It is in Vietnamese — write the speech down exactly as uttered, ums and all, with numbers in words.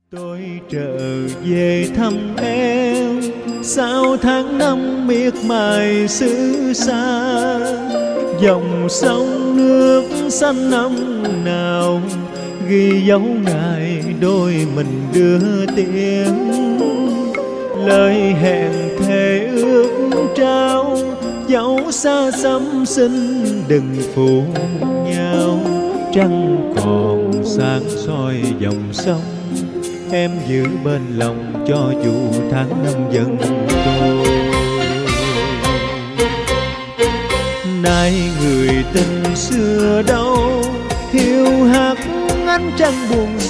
Tôi trở về thăm em, sao tháng năm miệt mài xứ xa. Dòng sông nước xanh năm nào ghi dấu ngày đôi mình đưa tiếng. Lời hẹn thề ước trao dấu xa xăm xinh đừng phụ nhau. Trăng còn sáng soi dòng sông, em giữ bên lòng cho dù tháng năm dần trôi. Nay người tình xưa đâu, hiu hắt ánh trăng buồn